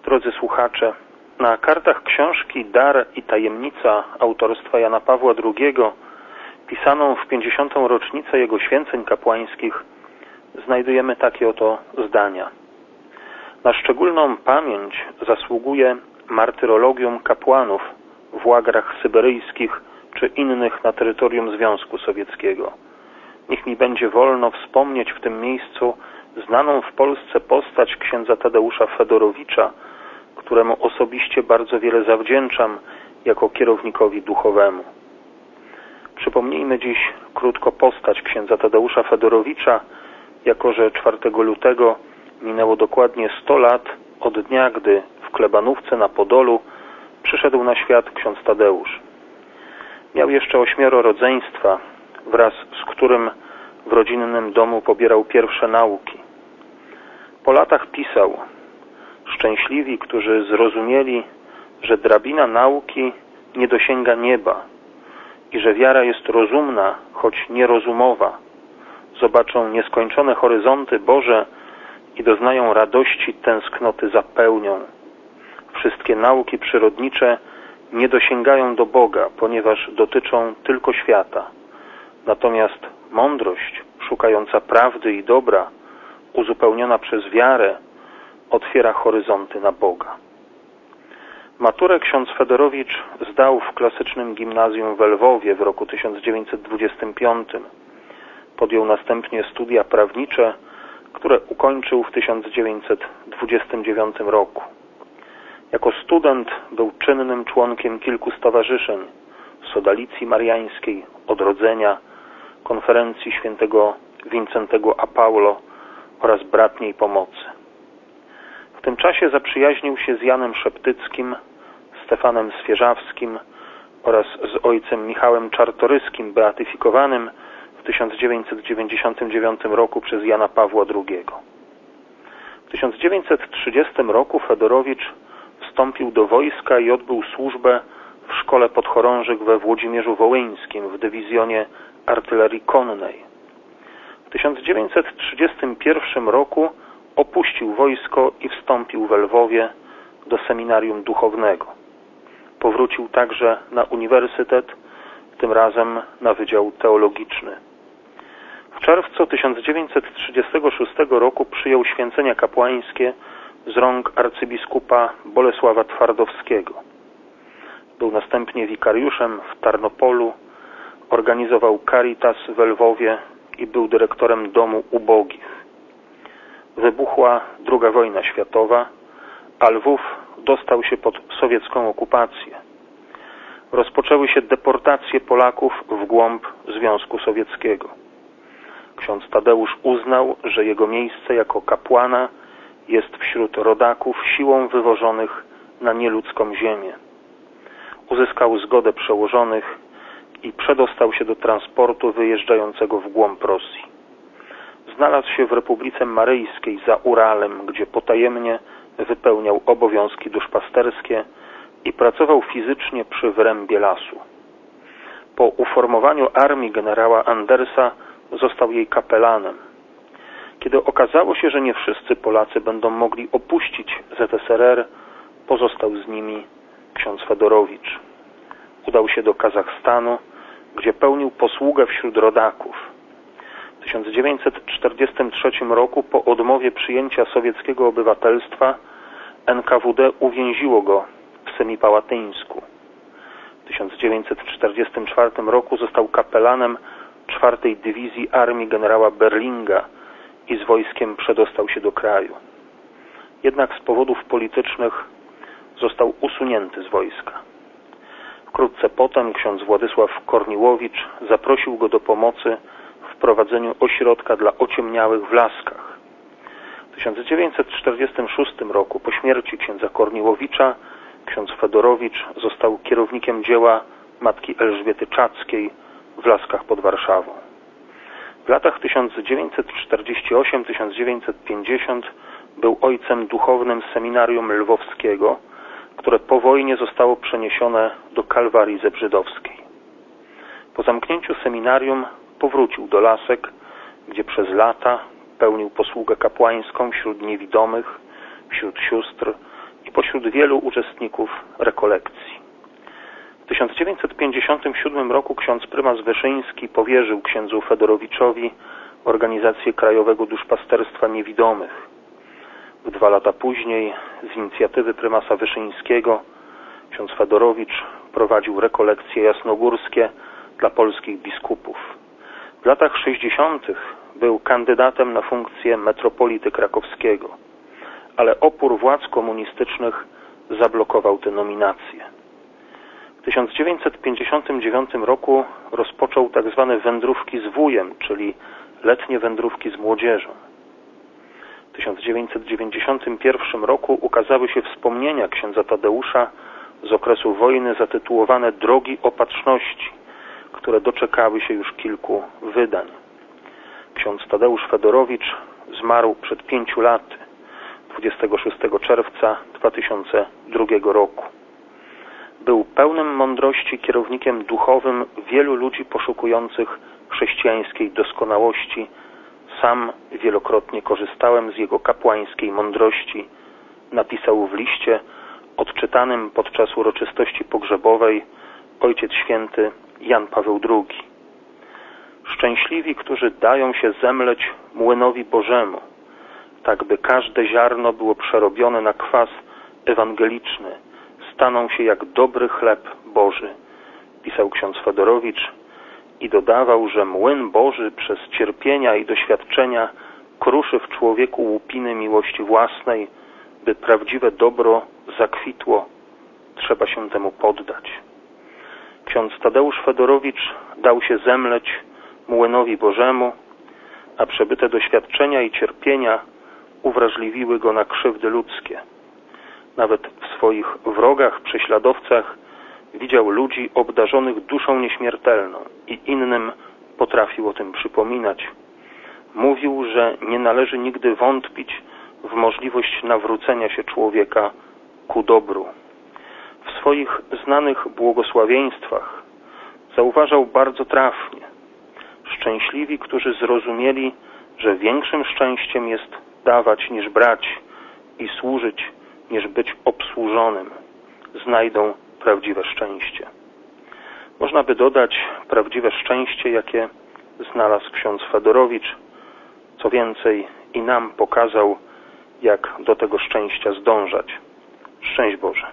Drodzy słuchacze, na kartach książki Dar i tajemnica autorstwa Jana Pawła II, pisaną w 50. rocznicę jego święceń kapłańskich, znajdujemy takie oto zdania. Na szczególną pamięć zasługuje martyrologium kapłanów w łagrach syberyjskich czy innych na terytorium Związku Sowieckiego. Niech mi będzie wolno wspomnieć w tym miejscu znaną w Polsce postać księdza Tadeusza Fedorowicza, któremu osobiście bardzo wiele zawdzięczam jako kierownikowi duchowemu. Przypomnijmy dziś krótko postać księdza Tadeusza Fedorowicza, jako że 4 lutego minęło dokładnie 100 lat od dnia, gdy w Klebanówce na Podolu przyszedł na świat ksiądz Tadeusz. Miał jeszcze 8 rodzeństwa, wraz z którym w rodzinnym domu pobierał pierwsze nauki. Po latach pisał: szczęśliwi, którzy zrozumieli, że drabina nauki nie dosięga nieba i że wiara jest rozumna, choć nierozumowa, zobaczą nieskończone horyzonty Boże i doznają radości tęsknoty za pełnią. Wszystkie nauki przyrodnicze nie dosięgają do Boga, ponieważ dotyczą tylko świata. Natomiast mądrość, szukająca prawdy i dobra, uzupełniona przez wiarę, otwiera horyzonty na Boga. Maturę ksiądz Fedorowicz zdał w klasycznym gimnazjum w Lwowie w roku 1925. Podjął następnie studia prawnicze, które ukończył w 1929 roku. Jako student był czynnym członkiem kilku stowarzyszeń: Sodalicji Mariańskiej, Odrodzenia, Konferencji Świętego Wincentego a Paulo oraz Bratniej Pomocy. W tym czasie zaprzyjaźnił się z Janem Szeptyckim, Stefanem Swierzawskim oraz z ojcem Michałem Czartoryskim, beatyfikowanym w 1999 roku przez Jana Pawła II. W 1930 roku Fedorowicz wstąpił do wojska i odbył służbę w szkole podchorążych we Włodzimierzu Wołyńskim w dywizjonie artylerii konnej. W 1931 roku opuścił wojsko i wstąpił w Lwowie do seminarium duchownego. Powrócił także na uniwersytet, tym razem na Wydział Teologiczny. W czerwcu 1936 roku przyjął święcenia kapłańskie z rąk arcybiskupa Bolesława Twardowskiego. Był następnie wikariuszem w Tarnopolu, organizował Caritas w Lwowie i był dyrektorem Domu Ubogich. Wybuchła II wojna światowa, a Lwów dostał się pod sowiecką okupację. Rozpoczęły się deportacje Polaków w głąb Związku Sowieckiego. Ksiądz Tadeusz uznał, że jego miejsce jako kapłana jest wśród rodaków siłą wywożonych na nieludzką ziemię. Uzyskał zgodę przełożonych i przedostał się do transportu wyjeżdżającego w głąb Rosji. Znalazł się w Republice Maryjskiej za Uralem, gdzie potajemnie wypełniał obowiązki duszpasterskie i pracował fizycznie przy wyrębie lasu. Po uformowaniu armii generała Andersa został jej kapelanem. Kiedy okazało się, że nie wszyscy Polacy będą mogli opuścić ZSRR, pozostał z nimi ksiądz Fedorowicz. Udał się do Kazachstanu, gdzie pełnił posługę wśród rodaków. W 1943 roku po odmowie przyjęcia sowieckiego obywatelstwa NKWD uwięziło go w Semipałatyńsku. W 1944 roku został kapelanem 4. Dywizji Armii generała Berlinga i z wojskiem przedostał się do kraju. Jednak z powodów politycznych został usunięty z wojska. Wkrótce potem ksiądz Władysław Korniłowicz zaprosił go do pomocy w prowadzeniu ośrodka dla ociemniałych w Laskach. W 1946 roku po śmierci księdza Korniłowicza ksiądz Fedorowicz został kierownikiem dzieła matki Elżbiety Czackiej w Laskach pod Warszawą. W latach 1948-1950 był ojcem duchownym seminarium lwowskiego, które po wojnie zostało przeniesione do Kalwarii Zebrzydowskiej. Po zamknięciu seminarium powrócił do Lasek, gdzie przez lata pełnił posługę kapłańską wśród niewidomych, wśród sióstr i spośród wielu uczestników rekolekcji. W 1957 roku ksiądz prymas Wyszyński powierzył księdzu Fedorowiczowi organizację Krajowego Duszpasterstwa Niewidomych. 2 lata później z inicjatywy prymasa Wyszyńskiego ksiądz Fedorowicz prowadził rekolekcje jasnogórskie dla polskich biskupów. W latach 60. był kandydatem na funkcję metropolity krakowskiego, ale opór władz komunistycznych zablokował te nominacje. W 1959 roku rozpoczął tzw. wędrówki z wujem, czyli letnie wędrówki z młodzieżą. W 1991 roku ukazały się wspomnienia księdza Tadeusza z okresu wojny zatytułowane Drogi Opatrzności, które doczekały się już kilku wydań. Ksiądz Tadeusz Fedorowicz zmarł przed 5 laty, 26 czerwca 2002 roku. Był pełnym mądrości kierownikiem duchowym wielu ludzi poszukujących chrześcijańskiej doskonałości. Sam wielokrotnie korzystałem z jego kapłańskiej mądrości, napisał w liście odczytanym podczas uroczystości pogrzebowej Ojciec Święty Jan Paweł II. Szczęśliwi, którzy dają się zemleć młynowi Bożemu, tak by każde ziarno było przerobione na kwas ewangeliczny, staną się jak dobry chleb Boży, pisał ksiądz Fedorowicz i dodawał, że młyn Boży przez cierpienia i doświadczenia kruszy w człowieku łupiny miłości własnej. By prawdziwe dobro zakwitło, trzeba się temu poddać. Ksiądz Tadeusz Fedorowicz dał się zemleć młynowi Bożemu, a przebyte doświadczenia i cierpienia uwrażliwiły go na krzywdy ludzkie. Nawet w swoich wrogach, prześladowcach widział ludzi obdarzonych duszą nieśmiertelną i innym potrafił o tym przypominać. Mówił, że nie należy nigdy wątpić w możliwość nawrócenia się człowieka ku dobru. W swoich znanych błogosławieństwach zauważał bardzo trafnie: szczęśliwi, którzy zrozumieli, że większym szczęściem jest dawać niż brać i służyć niż być obsłużonym, znajdą prawdziwe szczęście. Można by dodać prawdziwe szczęście, jakie znalazł ksiądz Fedorowicz. Co więcej, i nam pokazał, jak do tego szczęścia zdążać. Szczęść Boże.